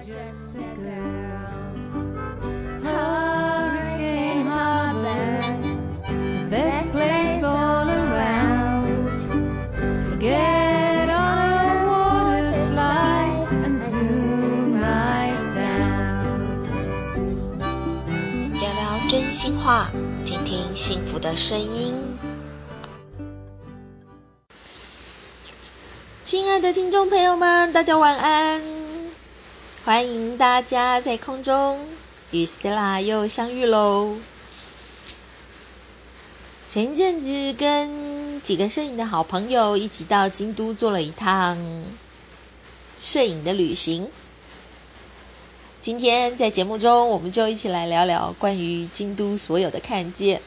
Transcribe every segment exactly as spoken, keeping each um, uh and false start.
just a girl. Hurricane Harbor, the best place all around. To get on a water slide and zoom right down. 聊聊真心话，听听幸福的声音。亲爱的听众朋友们，大家晚安！欢迎大家在空中与 Stella 又相遇喽。前一阵子跟几个摄影的好朋友一起到京都做了一趟摄影的旅行。今天在节目中，我们就一起来聊聊关于京都所有的看见。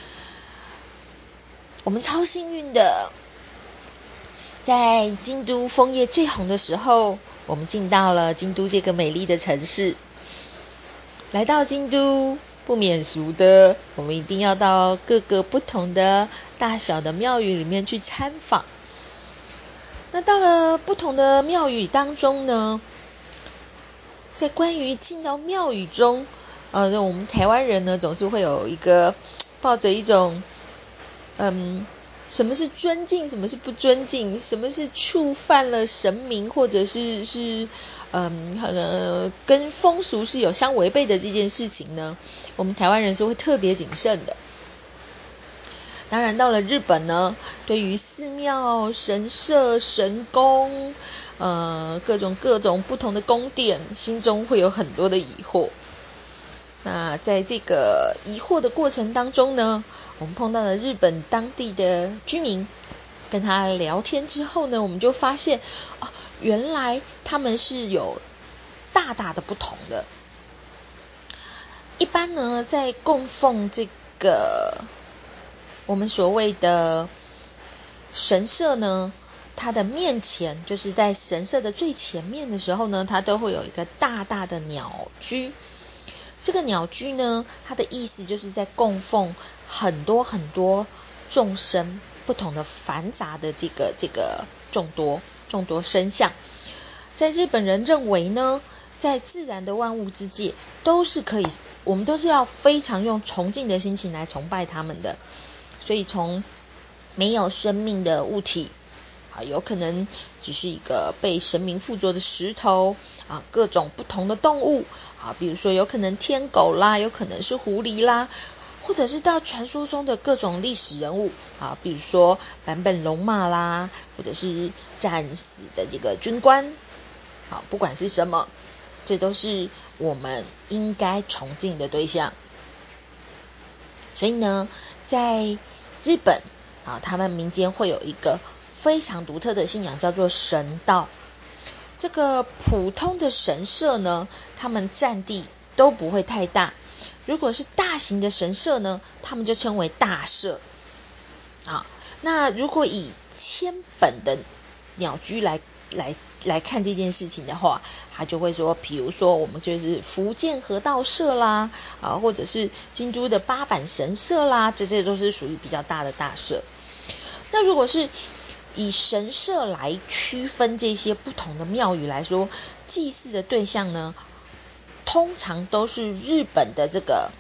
我们超幸运的，在京都枫叶最红的时候，我们进到了京都这个美丽的城市。来到京都，不免俗的，我们一定要到各个不同的大小的庙宇里面去参访。那到了不同的庙宇当中呢，在关于进到庙宇中，呃，我们台湾人呢总是会有一个抱着一种，嗯，什么是尊敬，什么是不尊敬，什么是触犯了神明，或者是是，嗯，呃，跟风俗是有相违背的这件事情呢，我们台湾人是会特别谨慎的。当然，到了日本呢，对于寺庙、神社、神宫，呃，各种各种不同的宫殿，心中会有很多的疑惑。那在这个疑惑的过程当中呢，我们碰到了日本当地的居民，跟他聊天之后呢，我们就发现，哦，原来他们是有大大的不同的。一般呢，在供奉这个我们所谓的神社呢，它的面前，就是在神社的最前面的时候呢，它都会有一个大大的鸟居。这个鸟居呢，它的意思就是在供奉很多很多众生，不同的繁杂的这个这个众多众多生相。在日本人认为呢，在自然的万物之界，都是可以，我们都是要非常用崇敬的心情来崇拜他们的。所以从没有生命的物体，啊，有可能只是一个被神明附着的石头，啊，各种不同的动物，啊，比如说有可能天狗啦，有可能是狐狸啦，或者是到传说中的各种历史人物，啊，比如说坂本龙马啦，或者是战死的这个军官，好，不管是什么，这都是我们应该崇敬的对象。所以呢，在日本啊，他们民间会有一个非常独特的信仰，叫做神道。这个普通的神社呢，他们占地都不会太大。如果是大型的神社呢，他们就称为大社。啊，那如果以千本的鸟居来来来看这件事情的话，他就会说，比如说我们就是福建合道社啦，啊，或者是京都的八坂神社啦，这些都是属于比较大的大社。那如果是以神社来区分这些不同的庙宇来说，祭祀的对象呢，通常都是日本的这个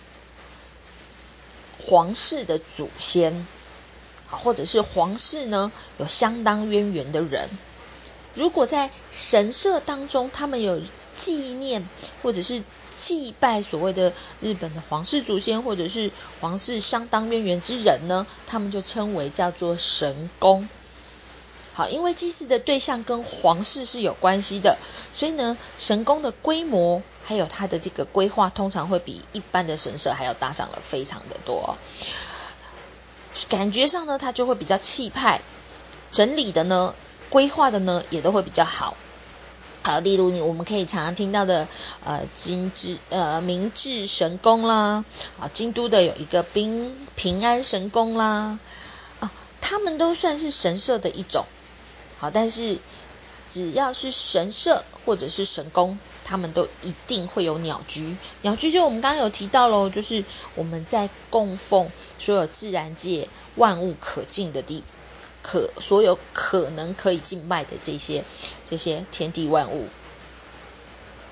皇室的祖先，或者是皇室呢有相当渊源的人。如果在神社当中，他们有纪念或者是祭拜所谓的日本的皇室祖先，或者是皇室相当渊源之人呢，他们就称为叫做神宫。好，因为祭祀的对象跟皇室是有关系的，所以呢，神宫的规模还有它的这个规划，通常会比一般的神社还要大上了非常的多。感觉上呢，它就会比较气派，整理的呢，规划的呢，也都会比较好。好，例如你我们可以常常听到的，呃，金治呃明治神宫啦，啊，京都的有一个平平安神宫啦，啊，他们都算是神社的一种。好，但是只要是神社或者是神宫，他们都一定会有鸟居。鸟居就我们刚刚有提到咯，就是我们在供奉所有自然界万物可敬的地可所有可能可以敬拜的这些这些天地万物。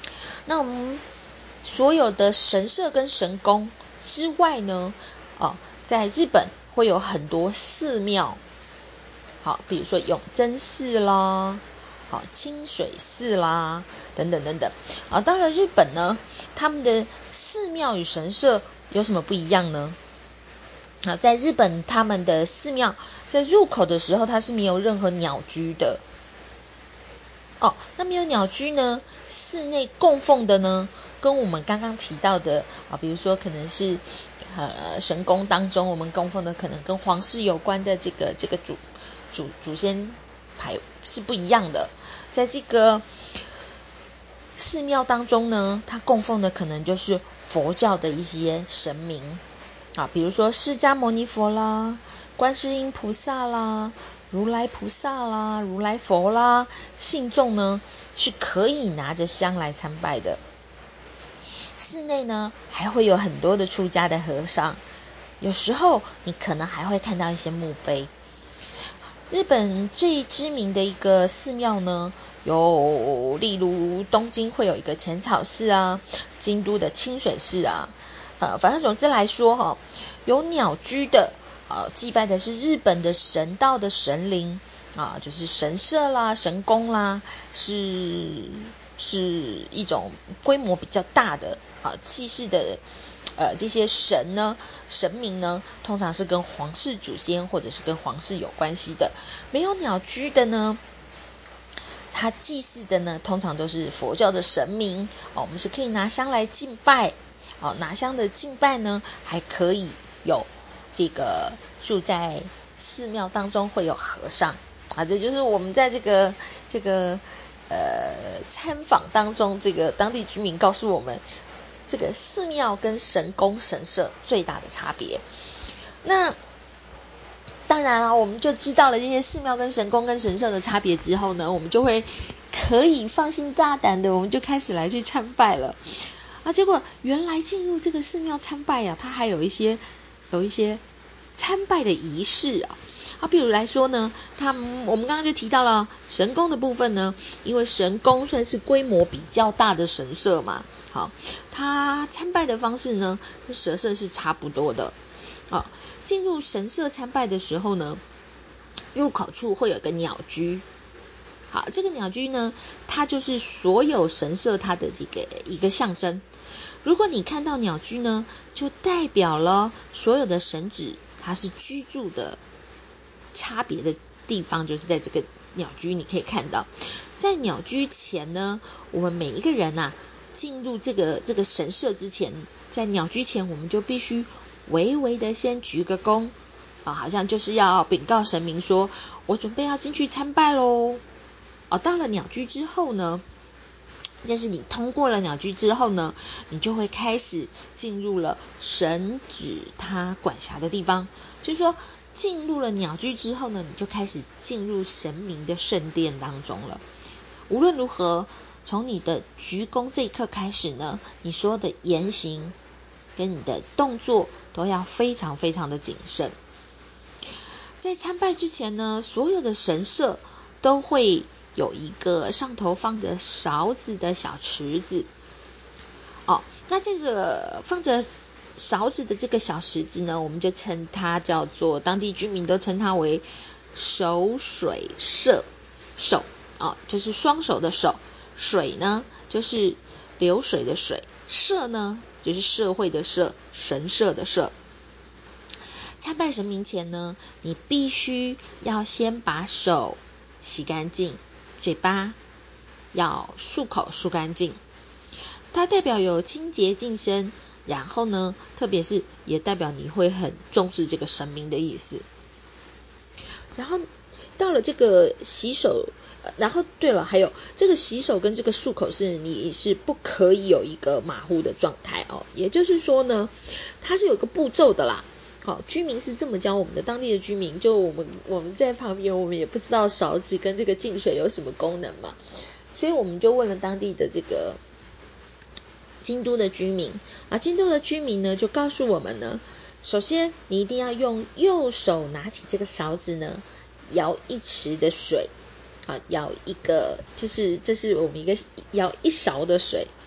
那我们所有的神社跟神宫之外呢，哦，在日本会有很多寺庙，好，比如说永贞寺啦，好，清水寺啦，等等等等。啊，到了日本呢，他们的寺庙与神社有什么不一样呢？啊，在日本，他们的寺庙在入口的时候，它是没有任何鸟居的。哦，那没有鸟居呢，寺内供奉的呢，跟我们刚刚提到的啊，比如说可能是呃神宫当中我们供奉的，可能跟皇室有关的这个这个主主祖先牌是不一样的。在这个寺庙当中呢，它供奉的可能就是佛教的一些神明啊，比如说释迦牟尼佛啦、观世音菩萨啦、如来菩萨啦、如来佛啦，信众呢是可以拿着香来参拜的。寺内呢还会有很多的出家的和尚，有时候你可能还会看到一些墓碑。日本最知名的一个寺庙呢，有例如东京会有一个浅草寺啊，京都的清水寺啊，呃，反正总之来说哈、哦，有鸟居的，呃，祭拜的是日本的神道的神灵啊，就是神社啦、神宫啦，是是一种规模比较大的啊祭祀的。呃，这些神呢，神明呢，通常是跟皇室祖先或者是跟皇室有关系的。没有鸟居的呢，他祭祀的呢，通常都是佛教的神明哦。我们是可以拿香来敬拜哦，拿香的敬拜呢，还可以有这个住在寺庙当中会有和尚啊，这就是我们在这个这个呃参访当中，这个当地居民告诉我们。这个寺庙跟神宫神社最大的差别。那当然了，我们就知道了这些寺庙跟神宫跟神社的差别之后呢，我们就会可以放心大胆的，我们就开始来去参拜了。啊，结果原来进入这个寺庙参拜啊，它还有一些有一些参拜的仪式啊。啊，比如来说呢，他们我们刚刚就提到了神宫的部分呢，因为神宫算是规模比较大的神社嘛。好，他参拜的方式呢，跟神社是差不多的。好，进入神社参拜的时候呢，入口处会有个鸟居。好，这个鸟居呢，它就是所有神社它的这个一个象征。如果你看到鸟居呢，就代表了所有的神祇它是居住的差别的地方，就是在这个鸟居，你可以看到，在鸟居前呢，我们每一个人啊。进入这个这个神社之前，在鸟居前，我们就必须微微的先鞠个躬啊，好像就是要禀告神明说，我准备要进去参拜喽。哦，到了鸟居之后呢，就是你通过了鸟居之后呢，你就会开始进入了神祇他管辖的地方。就是说，进入了鸟居之后呢，你就开始进入神明的圣殿当中了。无论如何。从你的鞠躬这一刻开始呢，你所有的言行跟你的动作都要非常非常的谨慎。在参拜之前呢，所有的神社都会有一个上头放着勺子的小池子。哦，那这个放着勺子的这个小池子呢，我们就称它叫做，当地居民都称它为手水社。手哦，就是双手的手。水呢，就是流水的水；社呢，就是社会的社，神社的社。参拜神明前呢，你必须要先把手洗干净，嘴巴要漱口漱干净。它代表有清洁净身，然后呢，特别是也代表你会很重视这个神明的意思。然后到了这个洗手。然后对了，还有这个洗手跟这个漱口是你是不可以有一个马虎的状态哦。也就是说呢，它是有个步骤的啦。好、哦，居民是这么教我们的，当地的居民就我们我们在旁边，我们也不知道勺子跟这个净水有什么功能嘛，所以我们就问了当地的这个京都的居民啊，京都的居民呢就告诉我们呢，首先你一定要用右手拿起这个勺子呢，舀一匙的水。啊，舀一个，就是这是我们一个舀一勺的水，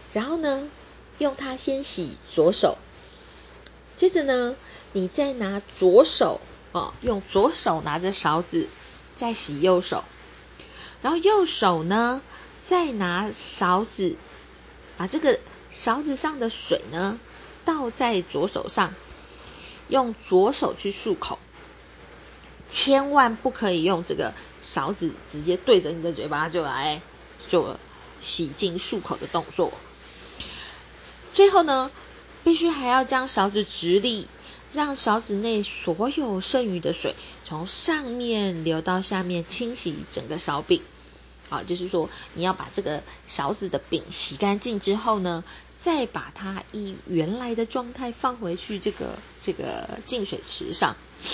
然后呢，用它先洗左手，接着呢，你再拿左手哦，用左手拿着勺子再洗右手，然后右手呢，再拿勺子把这个勺子上的水呢倒在左手上，用左手去漱口，千万不可以用这个勺子直接对着你的嘴巴就来做洗净漱口的动作。最后呢，必须还要将勺子直立，让勺子内所有剩余的水从上面流到下面，清洗整个勺柄。啊，就是说你要把这个勺子的柄洗干净之后呢，再把它以原来的状态放回去这个这个净水池上。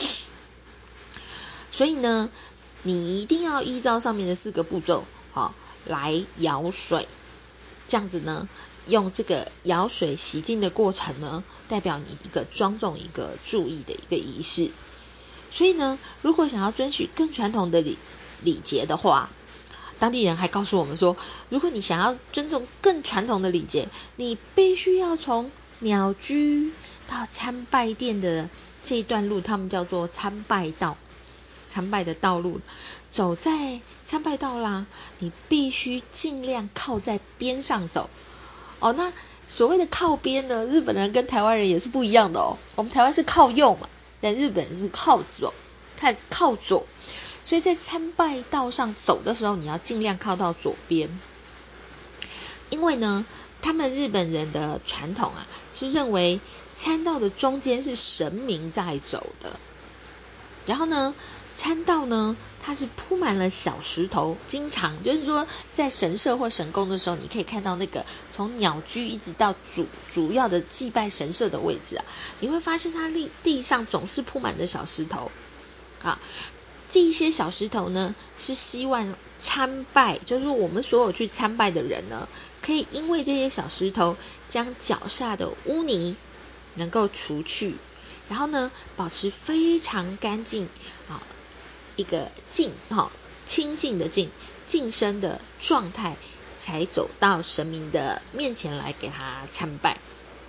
所以呢，你一定要依照上面的四个步骤，好，来舀水。这样子呢，用这个舀水洗净的过程呢，代表你一个庄重、一个注意的一个仪式。所以呢，如果想要遵循更传统的礼礼节的话，当地人还告诉我们说，如果你想要尊重更传统的礼节，你必须要从鸟居到参拜殿的这一段路，他们叫做参拜道，参拜的道路，走在参拜道啦，你必须尽量靠在边上走。哦，那所谓的靠边呢，日本人跟台湾人也是不一样的哦。我们台湾是靠右嘛，但日本是靠左，看靠左。所以在参拜道上走的时候，你要尽量靠到左边，因为呢，他们日本人的传统啊，是认为参道的中间是神明在走的。然后呢，参道呢，它是铺满了小石头，经常就是说，在神社或神宫的时候，你可以看到那个从鸟居一直到主主要的祭拜神社的位置啊，你会发现它地地上总是铺满了小石头啊。这一些小石头呢，是希望参拜，就是我们所有去参拜的人呢，可以因为这些小石头将脚下的污泥能够除去，然后呢，保持非常干净啊，一个净哈清净的净净身的状态，才走到神明的面前来给他参拜。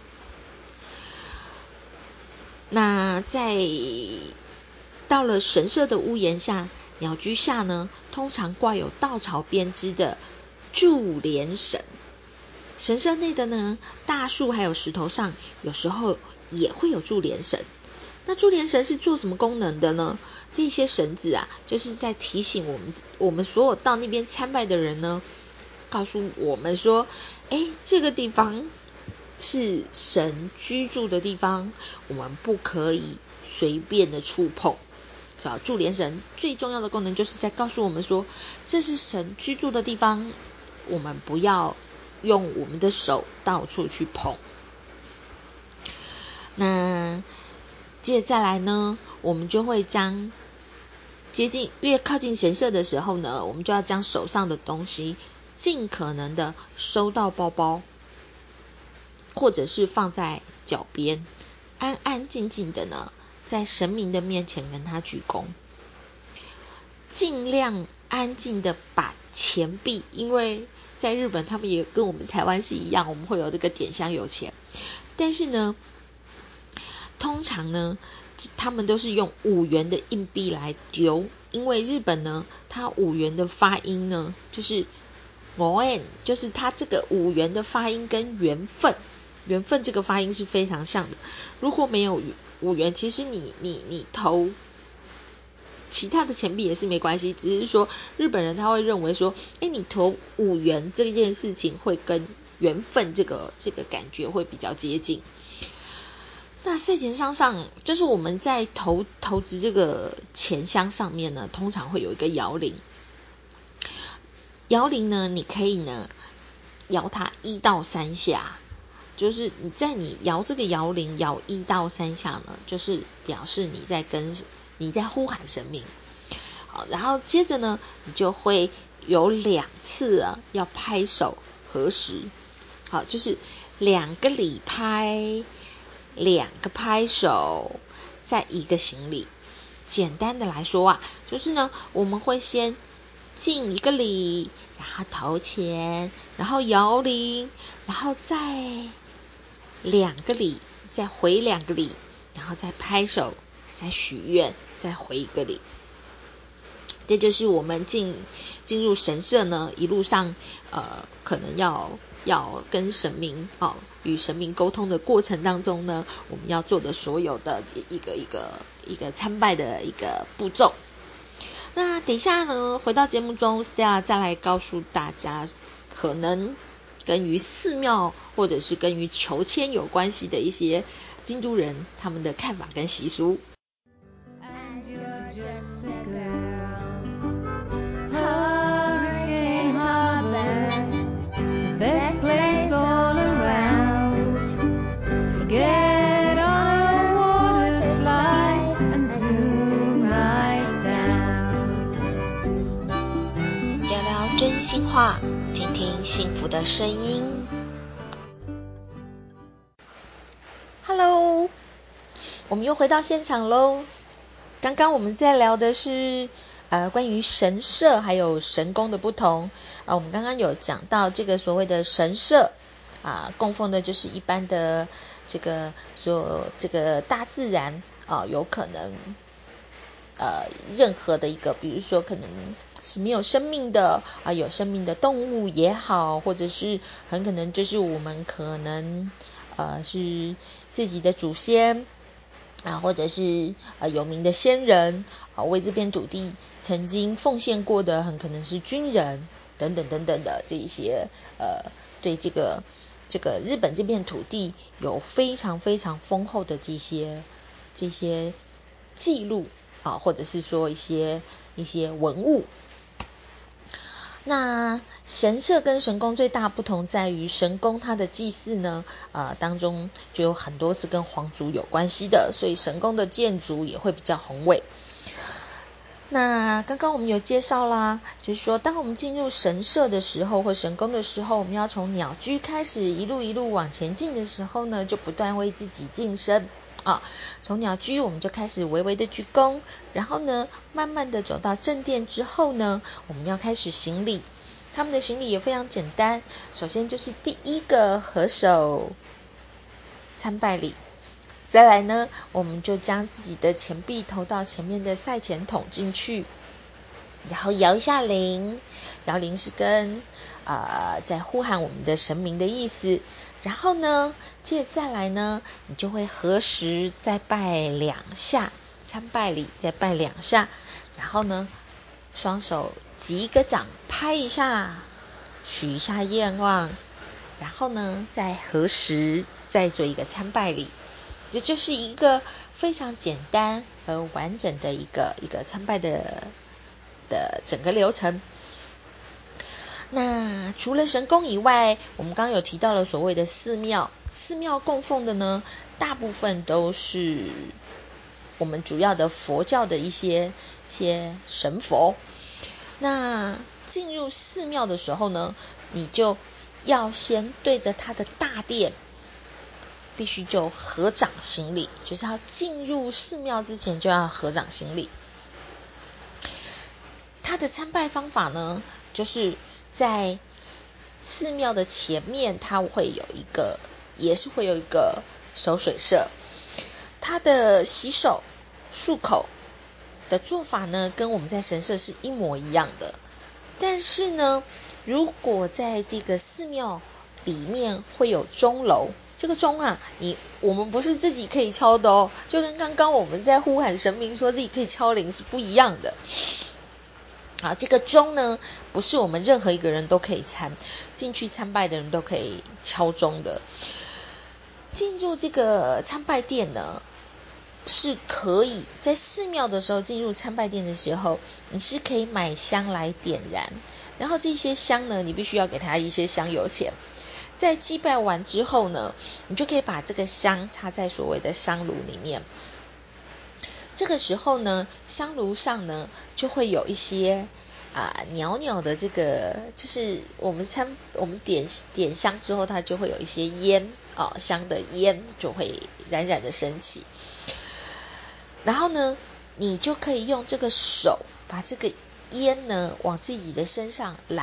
那在到了神社的屋檐下，鸟居下呢，通常挂有稻草编织的注连绳。神社内的呢，大树还有石头上，有时候也会有注连绳。那注连绳是做什么功能的呢？这些绳子啊，就是在提醒我们，我们所有到那边参拜的人呢，告诉我们说，诶，这个地方是神居住的地方，我们不可以随便的触碰。注连绳最重要的功能就是在告诉我们说，这是神居住的地方，我们不要用我们的手到处去碰。那接着再来呢，我们就会将接近越靠近神社的时候呢，我们就要将手上的东西尽可能的收到包包，或者是放在脚边，安安静静的呢，在神明的面前跟他鞠躬，尽量安静的把钱币，因为在日本他们也跟我们台湾是一样，我们会有这个点香油钱，但是呢，通常呢，他们都是用五元的硬币来丢，因为日本呢，它五元的发音呢，就是五元，就是它这个五元的发音跟缘分，缘分这个发音是非常像的。如果没有五元，其实你你你投其他的钱币也是没关系，只是说日本人他会认为说，诶，你投五元这件事情会跟缘分这个这个感觉会比较接近。那赛钱箱上，就是我们在投投掷这个钱箱上面呢，通常会有一个摇铃。摇铃呢，你可以呢摇它一到三下，就是你在你摇这个摇铃摇一到三下呢，就是表示你在跟你在呼喊神明。好，然后接着呢，你就会有两次啊要拍手合十。好，就是两个礼拍。两个拍手，再一个行礼。简单的来说啊，就是呢，我们会先敬一个礼， 然后投钱，然后摇铃，然后再两个礼，再回两个礼，然后再拍手，再许愿，再回一个礼。这就是我们进进入神社呢，一路上呃，可能要要跟神明哦，与神明沟通的过程当中呢，我们要做的所有的一个一个一个参拜的一个步骤。那等一下呢，回到节目中 Stella 再来告诉大家，可能跟于寺庙或者是跟于求签有关系的一些京都人他们的看法跟习俗。 Best place all around to get on a water slide and zoom right down. 聊聊真心话，听听幸福的声音。Hello， 我们又回到现场喽。刚刚我们在聊的是呃，关于神社还有神宫的不同啊，我们刚刚有讲到这个所谓的神社啊，供奉的就是一般的这个说这个大自然啊，有可能呃任何的一个，比如说可能是没有生命的啊，有生命的动物也好，或者是很可能就是我们可能呃是自己的祖先啊，或者是呃有名的先人啊，为这片土地曾经奉献过的，很可能是军人等等等等的这一些呃，对这个这个日本这片土地有非常非常丰厚的这些这些记录啊，或者是说一些一些文物。那神社跟神宫最大不同在于，神宫它的祭祀呢，呃，当中就有很多是跟皇族有关系的，所以神宫的建筑也会比较宏伟。那刚刚我们有介绍啦，就是说当我们进入神社的时候或神宫的时候，我们要从鸟居开始一路一路往前进的时候呢，就不断为自己晋升啊。从鸟居我们就开始微微的鞠躬，然后呢慢慢的走到正殿之后呢，我们要开始行礼。他们的行礼也非常简单，首先就是第一个合手参拜礼，再来呢，我们就将自己的钱币投到前面的赛钱桶进去，然后摇一下铃，摇铃是跟呃在呼喊我们的神明的意思。然后呢，接着再来呢，你就会合十再拜两下，参拜礼再拜两下，然后呢，双手击一个掌，拍一下，许一下愿望，然后呢，再合十，再做一个参拜礼。这就是一个非常简单和完整的一个一个参拜的的整个流程。那除了神宫以外，我们刚刚有提到了所谓的寺庙，寺庙供奉的呢，大部分都是我们主要的佛教的一些一些神佛。那进入寺庙的时候呢，你就要先对着他的大殿必须就合掌行礼，就是要进入寺庙之前就要合掌行礼。他的参拜方法呢，就是在寺庙的前面，它会有一个，也是会有一个手水社。他的洗手漱口的做法呢，跟我们在神社是一模一样的。但是呢，如果在这个寺庙里面会有钟楼，这个钟啊，你我们不是自己可以敲的哦，就跟刚刚我们在呼喊神明说自己可以敲铃是不一样的。啊，这个钟呢，不是我们任何一个人都可以参进去参拜的人都可以敲钟的。进入这个参拜殿呢，是可以在寺庙的时候进入参拜殿的时候，你是可以买香来点燃，然后这些香呢，你必须要给他一些香油钱。在祭拜完之后呢，你就可以把这个香插在所谓的香炉里面。这个时候呢，香炉上呢就会有一些啊、呃、袅袅的这个，就是我们参我们点点香之后，它就会有一些烟啊、呃、香的烟就会冉冉的升起。然后呢，你就可以用这个手把这个烟呢往自己的身上揽，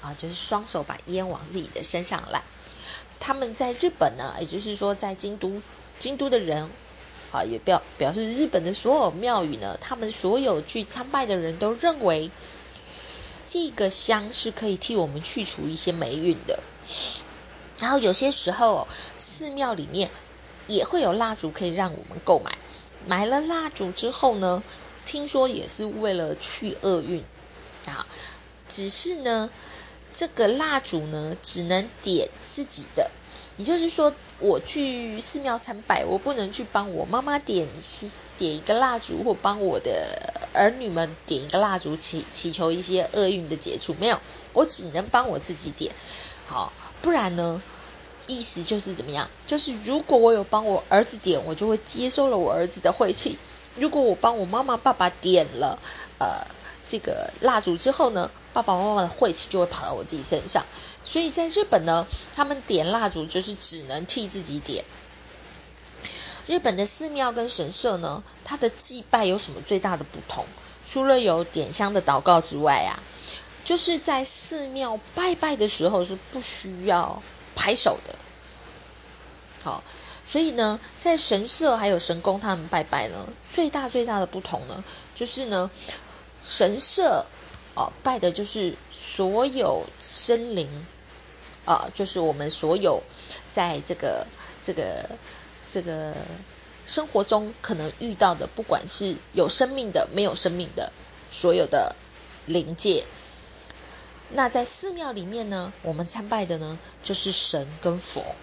啊，就是双手把烟往自己的身上揽。他们在日本呢，也就是说在京都，京都的人啊，也表表示日本的所有庙宇呢，他们所有去参拜的人都认为这个香是可以替我们去除一些霉运的。然后有些时候寺庙里面也会有蜡烛可以让我们购买，买了蜡烛之后呢，听说也是为了去厄运啊，只是呢这个蜡烛呢只能点自己的，也就是说我去寺庙参拜，我不能去帮我妈妈点点一个蜡烛，或帮我的儿女们点一个蜡烛，祈祈求一些厄运的解除，没有，我只能帮我自己点。好，不然呢意思就是怎么样，就是如果我有帮我儿子点，我就会接收了我儿子的晦气，如果我帮我妈妈爸爸点了呃这个蜡烛之后呢，爸爸妈妈的晦气就会跑到我自己身上。所以在日本呢，他们点蜡烛就是只能替自己点。日本的寺庙跟神社呢，它的祭拜有什么最大的不同？除了有点香的祷告之外啊，就是在寺庙拜拜的时候是不需要拍手的。好，所以呢，在神社还有神宫他们拜拜呢，最大最大的不同呢，就是呢，神社哦拜的就是所有生灵啊、呃，就是我们所有在这个这个这个生活中可能遇到的，不管是有生命的、没有生命的，所有的灵界。那在寺庙里面呢，我们参拜的呢，就是神跟佛。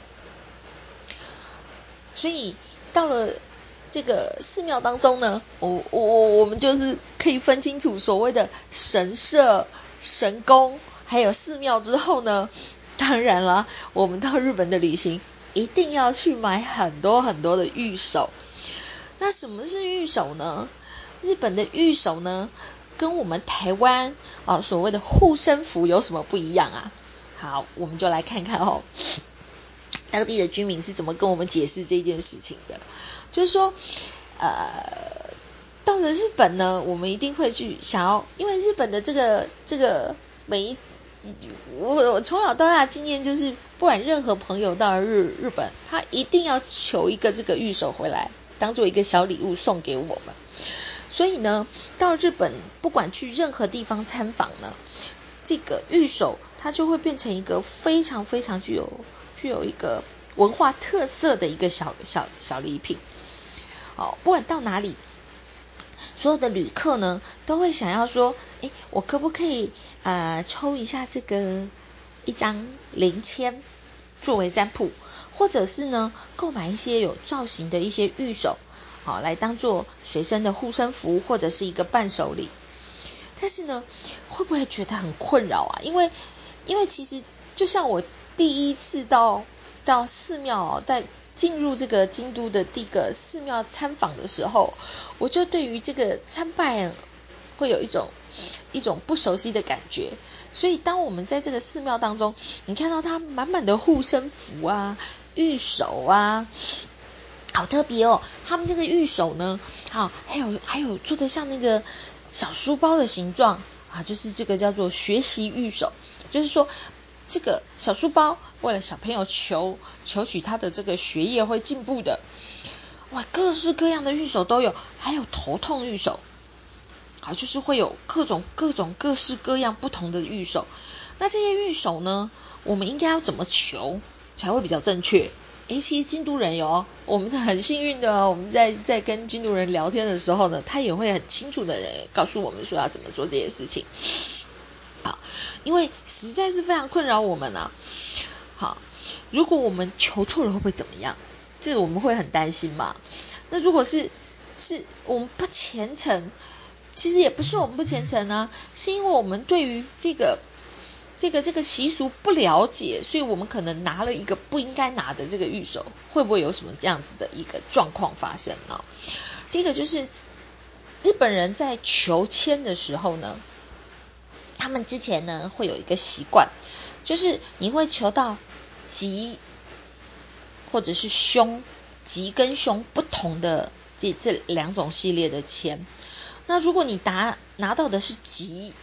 所以到了这个寺庙当中呢，我我我们就是可以分清楚所谓的神社、神宫还有寺庙之后呢，当然了，我们到日本的旅行一定要去买很多很多的御守。那什么是御守呢？日本的御守呢，跟我们台湾啊所谓的护身符有什么不一样啊？好，我们就来看看哦。当地的居民是怎么跟我们解释这件事情的？就是说，呃，到了日本呢，我们一定会去想要，因为日本的这个这个每一，我我从小到大的经验就是，不管任何朋友到了日日本，他一定要求一个这个御守回来，当做一个小礼物送给我们。所以呢，到日本不管去任何地方参访呢，这个御守它就会变成一个非常非常具有。具有一个文化特色的一个小小小礼品。哦，不管到哪里，所有的旅客呢都会想要说，诶，我可不可以呃抽一下这个一张零签作为占卜，或者是呢购买一些有造型的一些御守，好、哦、来当做随身的护身符或者是一个伴手礼。但是呢，会不会觉得很困扰啊？因为因为其实就像我第一次到到寺庙，在进入这个京都的第一个寺庙参访的时候，我就对于这个参拜会有一种一种不熟悉的感觉。所以当我们在这个寺庙当中，你看到它满满的护身符啊、御守啊，好特别哦。他们这个御守呢，好，还有还有做的像那个小书包的形状啊，就是这个叫做学习御守，就是说。这个小书包为了小朋友求求取他的这个学业会进步的，哇，各式各样的御守都有，还有头痛御守，好，就是会有各种各种各式各样不同的御守。那这些御守呢，我们应该要怎么求才会比较正确？诶，其实京都人有哦，我们很幸运的哦，我们在在跟京都人聊天的时候呢，他也会很清楚的告诉我们说要怎么做这些事情。好，因为实在是非常困扰我们啊。好，如果我们求错了会不会怎么样？这我们会很担心嘛。那如果是是我们不虔诚，其实也不是我们不虔诚啊，是因为我们对于这个这个这个习俗不了解，所以我们可能拿了一个不应该拿的这个御守，会不会有什么这样子的一个状况发生呢？第一个就是日本人在求签的时候呢，他们之前呢会有一个习惯，就是你会求到吉或者是凶，吉跟凶不同的这这两种系列的签。那如果你拿拿到的是吉，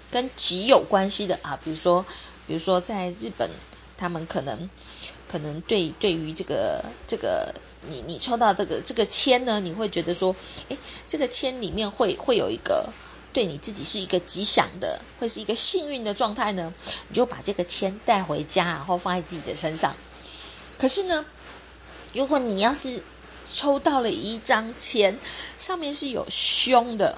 跟己有关系的啊，比如说，比如说在日本，他们可能可能对对于这个这个你你抽到这个这个签呢，你会觉得说，诶，这个签里面会会有一个对你自己是一个吉祥的，会是一个幸运的状态呢，你就把这个签带回家，然后放在自己的身上。可是呢，如果你要是抽到了一张签，上面是有凶的，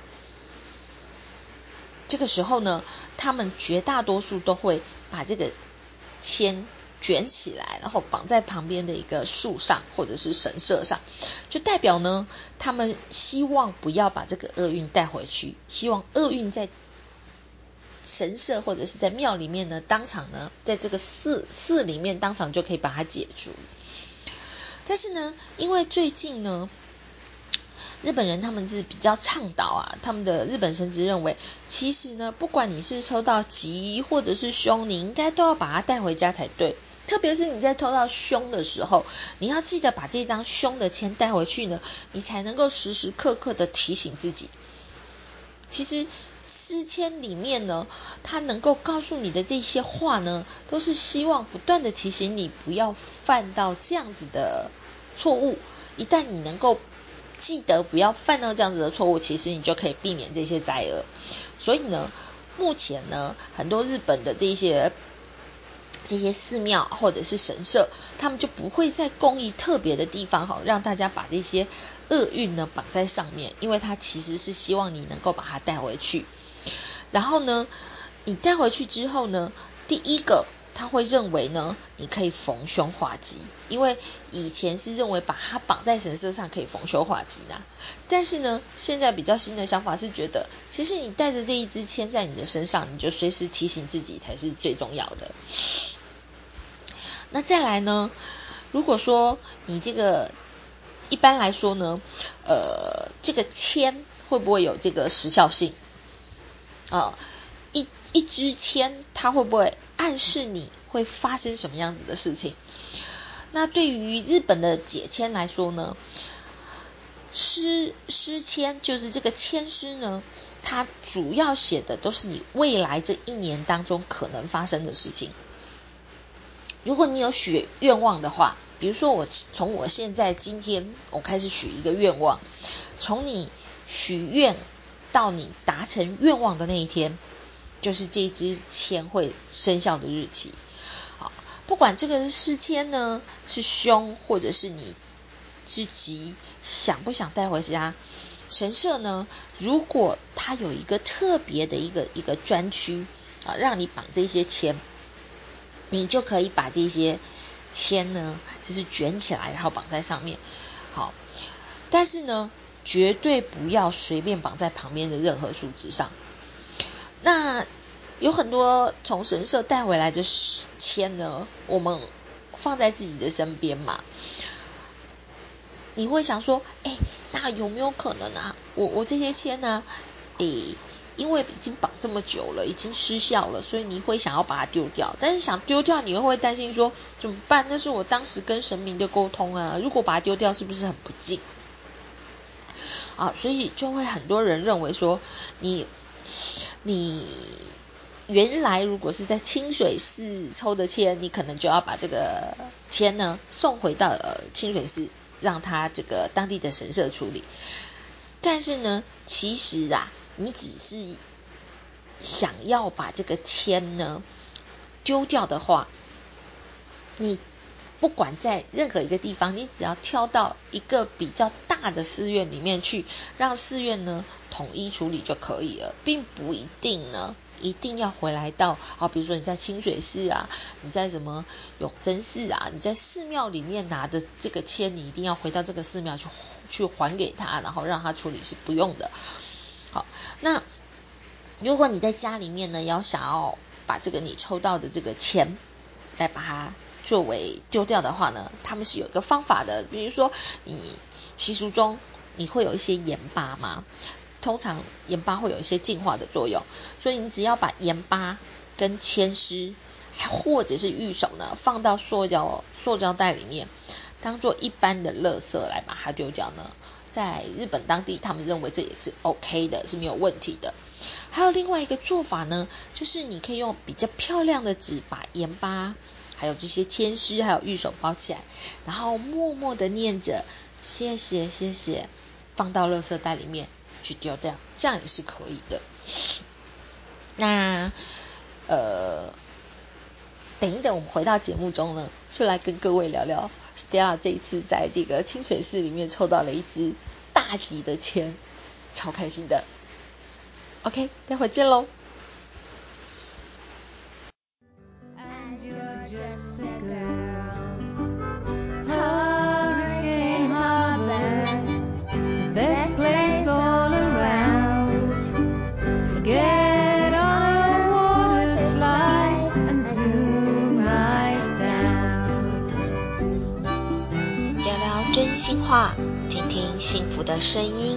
这个时候呢，他们绝大多数都会把这个签卷起来，然后绑在旁边的一个树上或者是神社上，就代表呢，他们希望不要把这个厄运带回去，希望厄运在神社或者是在庙里面呢，当场呢，在这个寺寺里面当场就可以把它解除。但是呢，因为最近呢，日本人他们是比较倡导啊，他们的日本神职认为，其实呢，不管你是抽到吉或者是凶，你应该都要把它带回家才对。特别是你在抽到凶的时候，你要记得把这张凶的签带回去呢，你才能够时时刻刻的提醒自己。其实诗签里面呢，它能够告诉你的这些话呢，都是希望不断的提醒你不要犯到这样子的错误。一旦你能够记得不要犯到这样子的错误，其实你就可以避免这些灾厄。所以呢，目前呢，很多日本的这些这些寺庙或者是神社，他们就不会在公益特别的地方让大家把这些厄运呢绑在上面，因为它其实是希望你能够把它带回去。然后呢，你带回去之后呢，第一个他会认为呢，你可以逢凶化吉，因为以前是认为把它绑在神社上可以逢凶化吉啦。但是呢，现在比较新的想法是觉得，其实你带着这一支签在你的身上，你就随时提醒自己才是最重要的。那再来呢，如果说你这个一般来说呢，呃，这个签会不会有这个时效性？呃，一一支签它会不会暗示你会发生什么样子的事情？那对于日本的解签来说呢，诗诗签就是这个签诗呢，它主要写的都是你未来这一年当中可能发生的事情。如果你有许愿望的话，比如说我从我现在今天我开始许一个愿望，从你许愿到你达成愿望的那一天，就是这支签会生效的日期。好，不管这个诗签呢是凶或者是你之吉，想不想带回家？神社呢，如果它有一个特别的一个一个专区啊，让你绑这些签，你就可以把这些签呢，就是卷起来，然后绑在上面。好，但是呢，绝对不要随便绑在旁边的任何树枝上。那有很多从神社带回来的签呢，我们放在自己的身边嘛。你会想说，哎，那有没有可能啊？我我这些签呢，哎，因为已经绑这么久了，已经失效了，所以你会想要把它丢掉。但是想丢掉，你又会担心说怎么办？那是我当时跟神明的沟通啊，如果把它丢掉，是不是很不敬啊？所以就会很多人认为说，你你原来如果是在清水寺抽的签，你可能就要把这个签呢送回到呃清水寺，让他这个当地的神社处理。但是呢，其实啊，你只是想要把这个签呢丢掉的话，你不管在任何一个地方，你只要挑到一个比较大的寺院里面去，让寺院呢统一处理就可以了，并不一定呢一定要回来到啊，比如说你在清水寺啊，你在什么永贞寺啊，你在寺庙里面拿着这个签，你一定要回到这个寺庙去去还给他，然后让他处理，是不用的。好，那如果你在家里面呢，要想要把这个你抽到的这个签来把它作为丢掉的话呢，他们是有一个方法的。比如说你习俗中你会有一些盐巴嘛，通常盐巴会有一些净化的作用，所以你只要把盐巴跟签诗或者是玉手呢放到塑胶塑胶袋里面，当做一般的垃圾来把它丢掉呢， 在日本当地他们认为这也是 OK 的，是没有问题的。还有另外一个做法呢，就是你可以用比较漂亮的纸把盐巴还有这些签诗还有玉手包起来，然后默默的念着谢谢谢谢，放到垃圾袋里面去丢掉，这样也是可以的。那呃，等一等我们回到节目中呢，就来跟各位聊聊 Stella 这一次在这个清水寺里面抽到了一支大吉的签，超开心的。OK， 待会见咯。聊聊真心话，听听幸福的声音。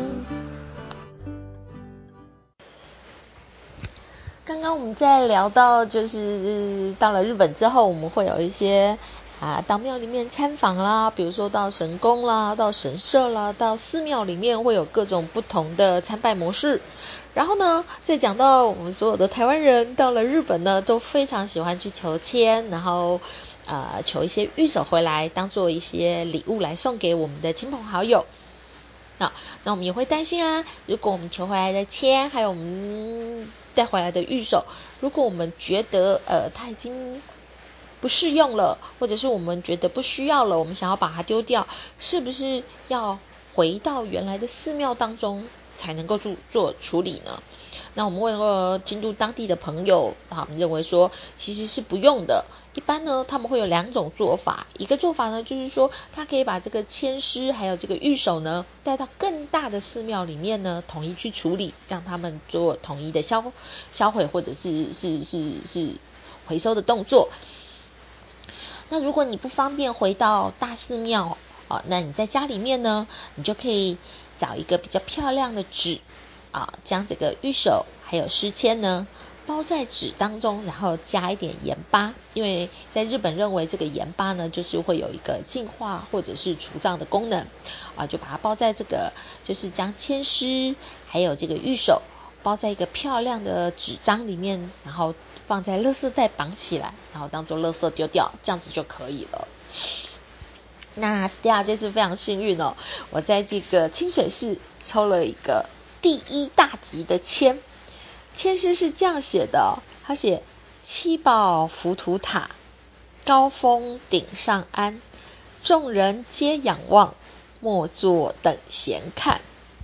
刚刚我们在聊到，就是到了日本之后，我们会有一些啊，到庙里面参访啦，比如说到神宫啦，到神社啦，到寺庙里面会有各种不同的参拜模式。然后呢，再讲到我们所有的台湾人到了日本呢，都非常喜欢去求签，然后呃求一些玉手回来，当做一些礼物来送给我们的亲朋好友。那那我们也会担心啊，如果我们求回来的签，还有我们带回来的玉手，如果我们觉得呃它已经不适用了，或者是我们觉得不需要了，我们想要把它丢掉，是不是要回到原来的寺庙当中才能够做做处理呢？那我们问了京都当地的朋友，他们认为说其实是不用的。一般呢，他们会有两种做法。一个做法呢，就是说他可以把这个签诗还有这个玉手呢带到更大的寺庙里面呢，统一去处理，让他们做统一的销销毁或者是是是是回收的动作。那如果你不方便回到大寺庙啊，那你在家里面呢，你就可以找一个比较漂亮的纸啊，将这个玉手还有诗签呢包在纸当中，然后加一点盐巴，因为在日本认为这个盐巴呢就是会有一个净化或者是除障的功能啊，就把它包在这个，就是将签诗还有这个玉手包在一个漂亮的纸张里面，然后放在垃圾袋绑起来，然后当做垃圾丢掉，这样子就可以了。那 Stella 这次非常幸运哦，我在这个清水寺抽了一个第一大吉的签，签诗是这样写的哦，他写七宝浮屠塔，高峰顶上安，众人皆仰望，莫坐等闲看。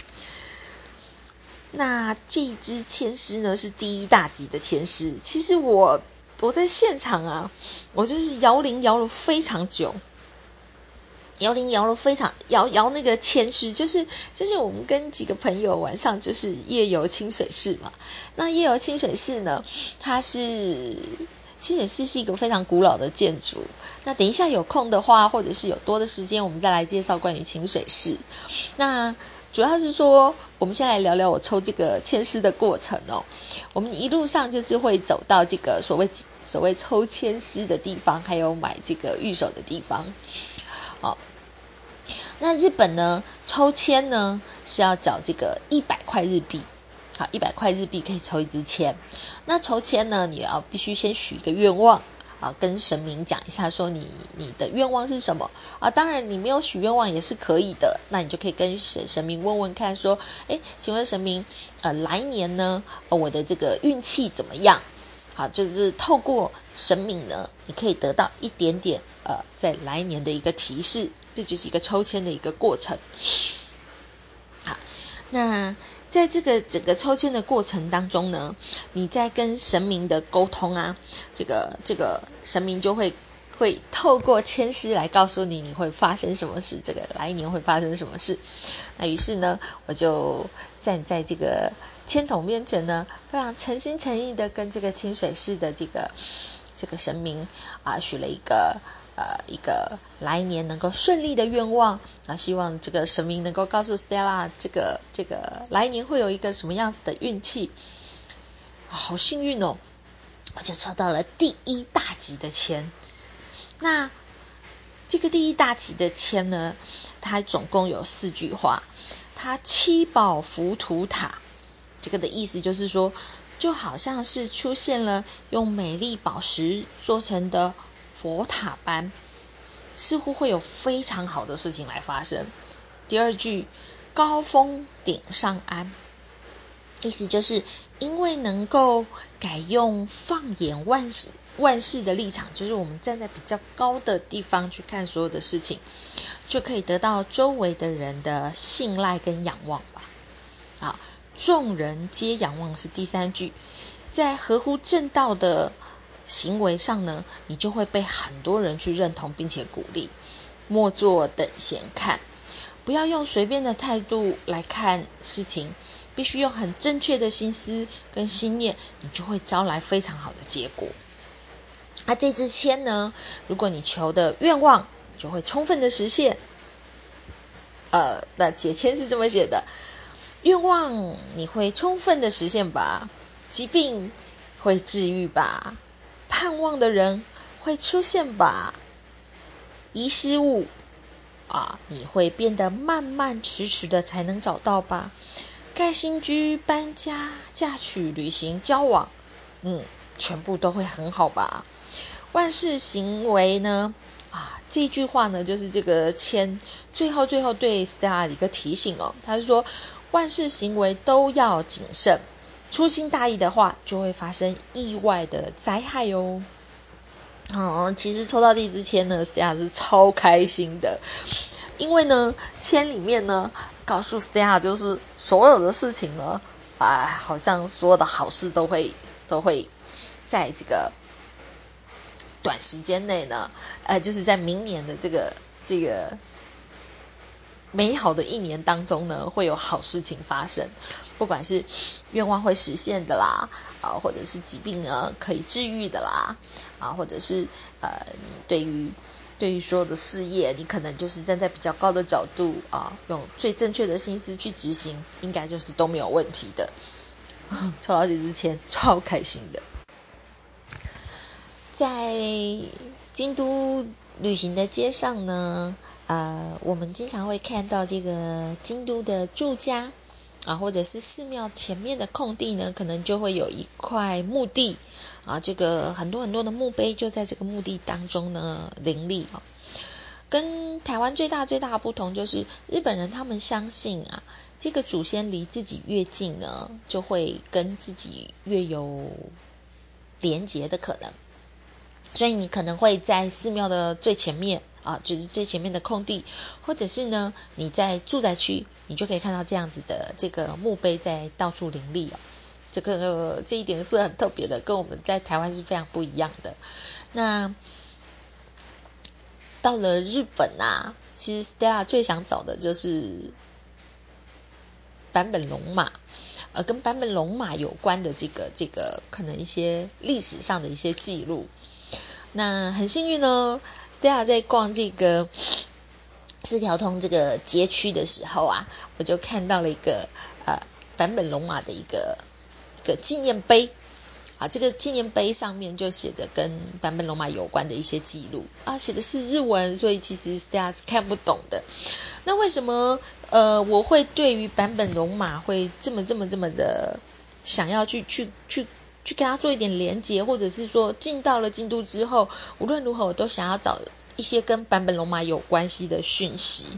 那这支签诗呢是第一大吉的签诗，其实我我在现场啊，我就是摇铃摇了非常久。摇铃摇了非常摇摇那个签诗，就是就是我们跟几个朋友晚上就是夜游清水寺嘛。那夜游清水寺呢，它是清水寺是一个非常古老的建筑。那等一下有空的话，或者是有多的时间，我们再来介绍关于清水寺。那主要是说，我们先来聊聊我抽这个签诗的过程哦。我们一路上就是会走到这个所谓所谓抽签诗的地方，还有买这个玉手的地方。好。那日本呢，抽签呢是要缴这个一百块日币，好，一百块日币可以抽一支签。那抽签呢，你要必须先许一个愿望啊，跟神明讲一下，说你你的愿望是什么啊？当然你没有许愿望也是可以的，那你就可以跟神神明问问看，说，诶，请问神明，呃，来年呢，呃、我的这个运气怎么样？好，就是透过神明呢，你可以得到一点点呃，在来年的一个提示。这就是一个抽签的一个过程。好，那在这个整个抽签的过程当中呢，你在跟神明的沟通啊，这个这个神明就会会透过签诗来告诉你你会发生什么事，这个来年会发生什么事。那于是呢，我就站在这个签筒面前呢，非常诚心诚意的跟这个清水寺的这个这个神明啊许了一个。呃，一个来年能够顺利的愿望啊，希望这个神明能够告诉 Stella 这个这个来年会有一个什么样子的运气。好幸运哦，我就抽到了第一大吉的签。那这个第一大吉的签呢，它总共有四句话。 它七宝浮屠塔，这个的意思就是说，就好像是出现了用美丽宝石做成的佛塔般，似乎会有非常好的事情来发生。第二句，高峰顶上安，意思就是因为能够改用放眼万事万事的立场，就是我们站在比较高的地方去看所有的事情，就可以得到周围的人的信赖跟仰望吧。好，众人皆仰望是第三句，在合乎正道的行为上呢，你就会被很多人去认同并且鼓励。莫坐等闲看，不要用随便的态度来看事情，必须用很正确的心思跟心念，你就会招来非常好的结果。那、啊、这支签呢，如果你求的愿望就会充分的实现。呃，那解签是这么写的，愿望你会充分的实现吧，疾病会治愈吧，盼望的人会出现吧，遗失物啊，你会变得慢慢迟迟的才能找到吧，盖新居、搬家、嫁娶、旅行、交往，嗯，全部都会很好吧。万事行为呢，啊，这句话呢，就是这个签最后最后对 Stella 的一个提醒哦。他是说，万事行为都要谨慎，粗心大意的话，就会发生意外的灾害哦。嗯，其实抽到第一支签呢 ，Stella 是超开心的，因为呢，签里面呢，告诉 Stella 就是所有的事情呢，啊，好像所有的好事都会都会在这个短时间内呢，呃，就是在明年的这个这个美好的一年当中呢，会有好事情发生，不管是愿望会实现的啦，啊，或者是疾病呢可以治愈的啦，啊，或者是呃，你对于对于所有的事业，你可能就是站在比较高的角度啊，用最正确的心思去执行，应该就是都没有问题的。抽到这支签，超开心的。在京都旅行的街上呢，呃，我们经常会看到这个京都的住家啊，或者是寺庙前面的空地呢，可能就会有一块墓地啊，这个很多很多的墓碑就在这个墓地当中呢林立啊。跟台湾最大最大的不同就是，日本人他们相信啊，这个祖先离自己越近呢，就会跟自己越有连结的可能。所以你可能会在寺庙的最前面啊，就是最前面的空地，或者是呢你在住宅区，你就可以看到这样子的这个墓碑在到处林立哦。这个、呃、这一点是很特别的，跟我们在台湾是非常不一样的。那到了日本啊，其实 Stella 最想找的就是坂本龙马，呃，跟坂本龙马有关的这个这个可能一些历史上的一些记录。那很幸运呢 ，Stella 在逛这个四条通这个街区的时候啊，我就看到了一个呃坂本龙马的一个一个纪念碑啊，这个纪念碑上面就写着跟坂本龙马有关的一些记录啊，写的是日文，所以其实 Stella 是看不懂的。那为什么呃我会对于坂本龙马会这么这么这么的想要去去去？去跟他做一点连结，或者是说进到了京都之后，无论如何我都想要找一些跟坂本龙马有关系的讯息。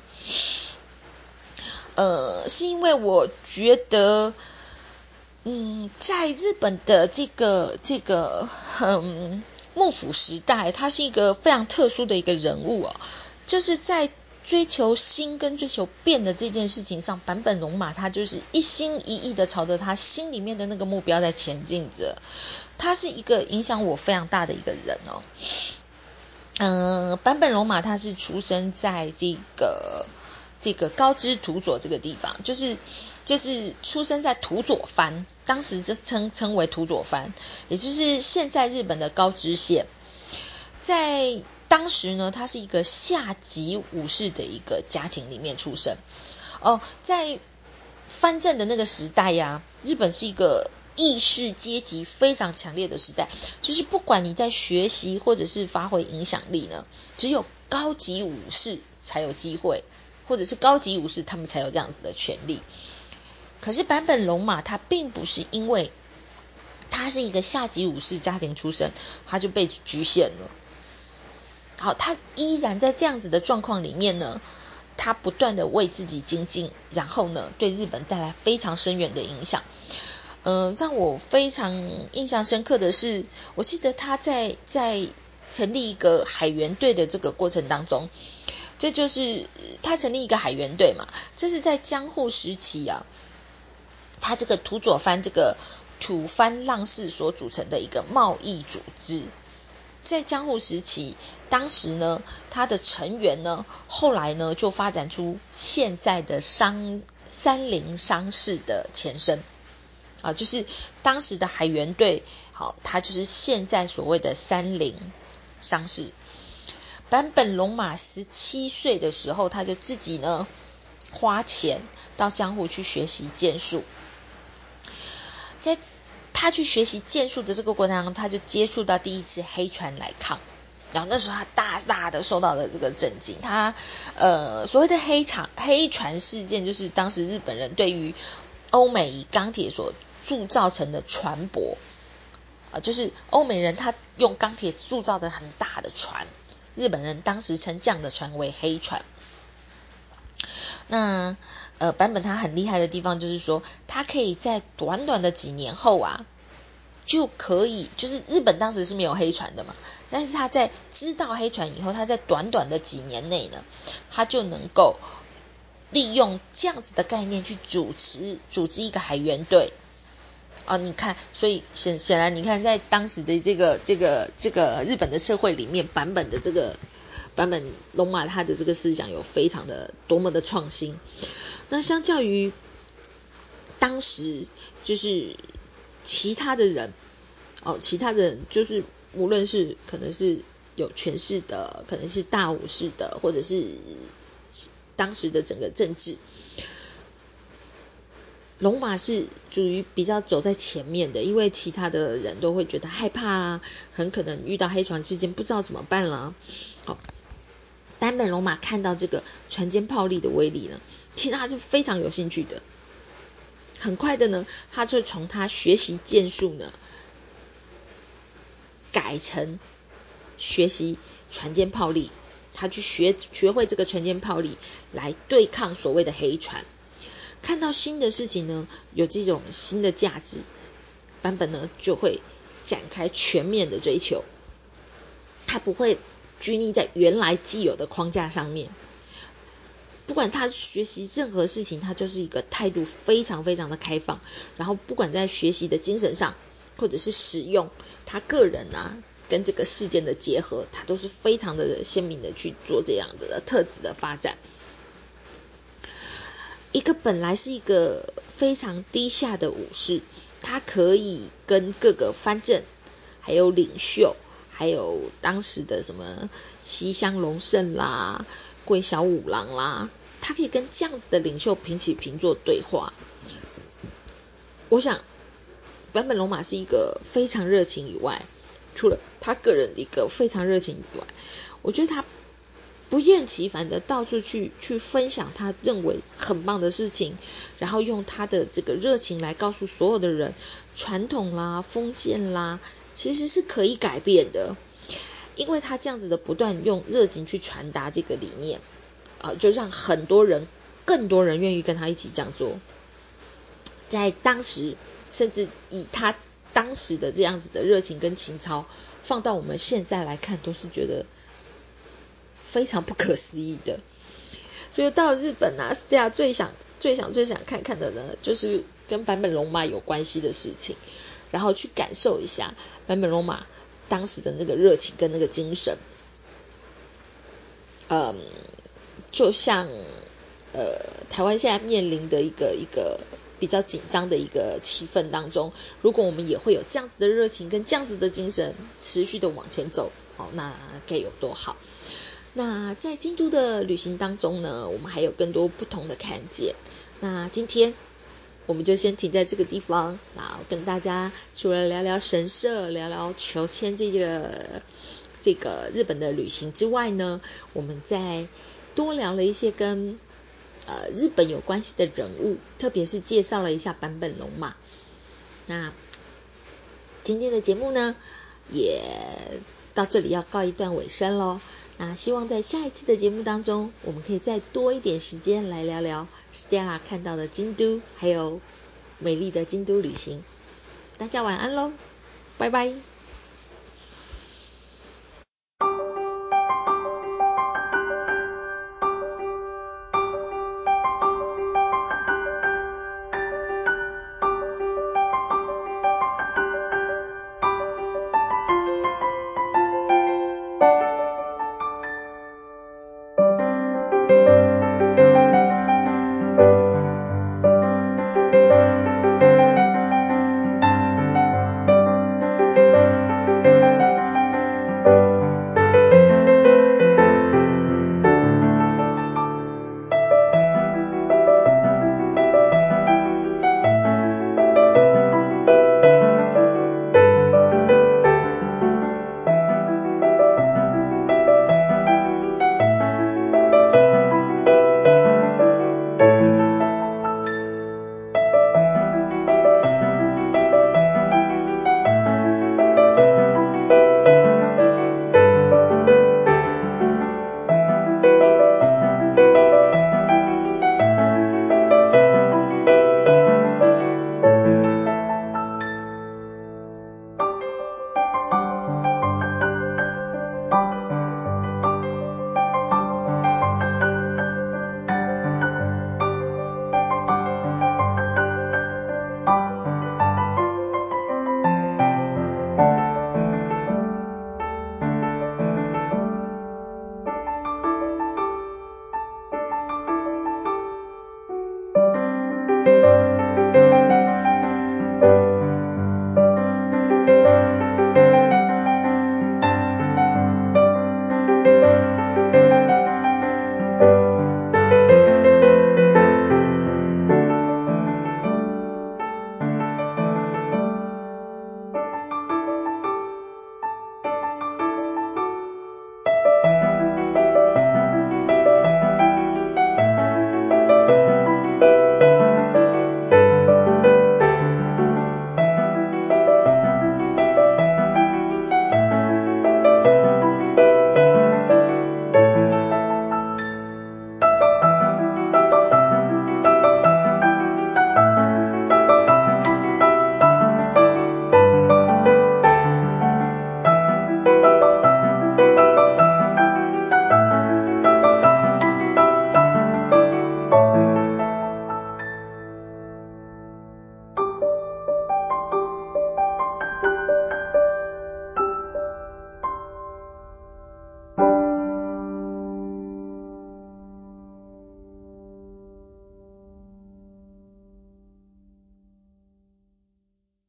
呃，是因为我觉得，嗯，在日本的这个这个嗯幕府时代，他是一个非常特殊的一个人物哦，就是在追求新跟追求变的这件事情上，坂本龙马他就是一心一意的朝着他心里面的那个目标在前进着。他是一个影响我非常大的一个人哦。嗯、呃，坂本龙马他是出生在这个这个高知土佐这个地方，就是就是出生在土佐藩，当时就称称为土佐藩，也就是现在日本的高知县。在当时呢，他是一个下级武士的一个家庭里面出生。哦，在藩政的那个时代呀、啊，日本是一个意识阶级非常强烈的时代，就是不管你在学习或者是发挥影响力呢，只有高级武士才有机会或者是高级武士，他们才有这样子的权利。可是坂本龙马他并不是因为他是一个下级武士家庭出身，他就被局限了。好，他依然在这样子的状况里面呢，他不断的为自己精进，然后呢，对日本带来非常深远的影响。呃，让我非常印象深刻的是，我记得他在在成立一个海援队的这个过程当中，这就是他成立一个海援队嘛，这是在江户时期啊，他这个土佐藩这个土藩浪士所组成的一个贸易组织。在江户时期，当时呢，他的成员呢，后来呢就发展出现在的商三菱商事的前身啊，就是当时的海援队，好，他就是现在所谓的三菱商事。坂本龙马十七岁的时候，他就自己呢花钱到江户去学习剑术。在他去学习剑术的这个过程当中，他就接触到第一次黑船来抗，然后那时候他大大的受到了这个震惊。他呃所谓的黑场黑船事件，就是当时日本人对于欧美以钢铁所铸造成的船舶，呃，就是欧美人他用钢铁铸造的很大的船，日本人当时称这样的船为黑船。那呃，坂本他很厉害的地方就是说，他可以在短短的几年后啊，就可以，就是日本当时是没有黑船的嘛，但是他在知道黑船以后，他在短短的几年内呢，他就能够利用这样子的概念去主持组织一个海援队啊。你看，所以显显然，你看在当时的这个这个这个日本的社会里面，坂本的这个坂本龙马他的这个思想有非常的多么的创新。那相较于当时就是其他的人哦，其他的人就是无论是可能是有权势的，可能是大武士的，或者是当时的整个政治，龙马是属于比较走在前面的，因为其他的人都会觉得害怕啊，很可能遇到黑船事件不知道怎么办啦。好，坂本龙马看到这个船坚炮利的威力呢，其实他是非常有兴趣的。很快的呢，他就从他学习剑术呢，改成学习船坚炮利，他去学学会这个船坚炮利来对抗所谓的黑船。看到新的事情呢，有这种新的价值，坂本呢就会展开全面的追求，他不会拘泥在原来既有的框架上面。不管他学习任何事情，他就是一个态度非常非常的开放，然后不管在学习的精神上，或者是使用他个人啊跟这个事件的结合，他都是非常的鲜明的去做这样的特质的发展。一个本来是一个非常低下的武士，他可以跟各个藩镇还有领袖还有当时的什么西乡隆盛啦、桂小五郎啦，他可以跟这样子的领袖平起平坐对话。我想坂本龙马是一个非常热情以外，除了他个人的一个非常热情以外，我觉得他不厌其烦的到处去去分享他认为很棒的事情，然后用他的这个热情来告诉所有的人，传统啦、封建啦，其实是可以改变的。因为他这样子的不断用热情去传达这个理念，呃，就让很多人、更多人愿意跟他一起这样做。在当时，甚至以他当时的这样子的热情跟情操，放到我们现在来看，都是觉得非常不可思议的。所以到了日本啊 Stella 最想、最想、最想看看的呢，就是跟坂本龙马有关系的事情，然后去感受一下坂本龙马当时的那个热情跟那个精神。嗯，就像呃台湾现在面临的一个一个比较紧张的一个气氛当中，如果我们也会有这样子的热情跟这样子的精神持续的往前走，哦，那该有多好。那在京都的旅行当中呢，我们还有更多不同的看见。那今天我们就先停在这个地方，然后跟大家除了聊聊神社、聊聊求签这个这个日本的旅行之外呢，我们再多聊了一些跟呃日本有关系的人物，特别是介绍了一下坂本龙马。那今天的节目呢，也到这里要告一段尾声咯。那希望在下一次的节目当中，我们可以再多一点时间来聊聊 Stella 看到的京都，还有美丽的京都旅行。大家晚安咯，拜拜。